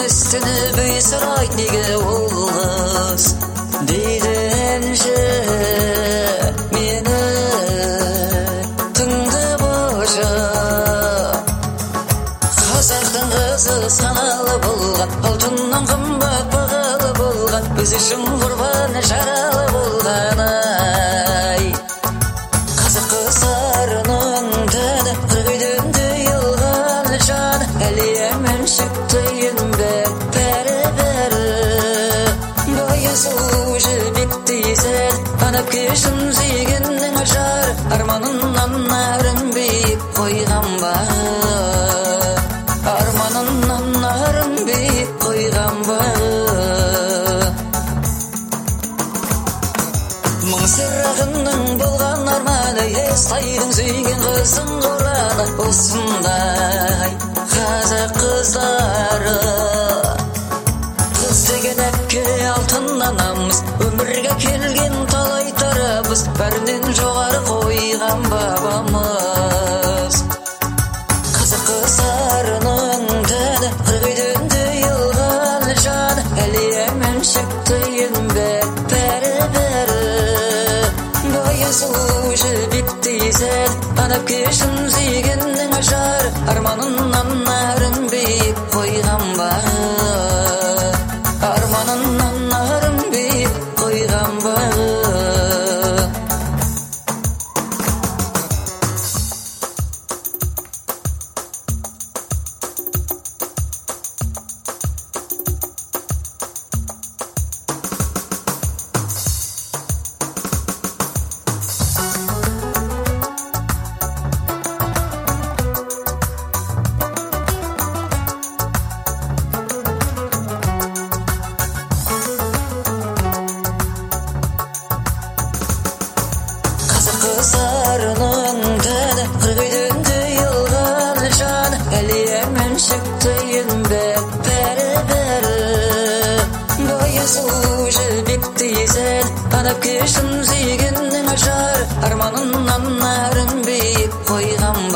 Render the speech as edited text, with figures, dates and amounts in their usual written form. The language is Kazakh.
Üstünü bir sırayt nege olmaz Deydenşe meni tыңды boşa Қазақтың қызы саналы болған Алтыннан қымбат бағалы болған Біз үшін құрбан жаралы болған ай Қазақ қыздарының тәні қырық үйден тыйылған жаны әлиямен шектейін бәрі бойы сұлу жібекті езер анап кешім зегеннің жары арманынан нарың биік қойған ба арманынан нарың биік қойған ба мың сирағының болған арманы естайдың сүйген қызың қораны осындай қазақ қыздары қыз деген әпке алтыннан намыс өмірге келген талай тарабыз бәрінен жоғары қойған бабамыз қазақ қыздарының тәні қырық үйден тыйылған жаны әлиямен шектейін бәрі бойы сұлу жібектей сән анап кешім зегеннің жары арманынан нарың биік қойған ба арманынан нарың биік қойған ба қыздарының тәні қырық үйден тыйылған жаны әлиямен шектейін бәрі бойы сұлу жібектей сән анап кешім зегеннің жары арманынан нарың биік қойған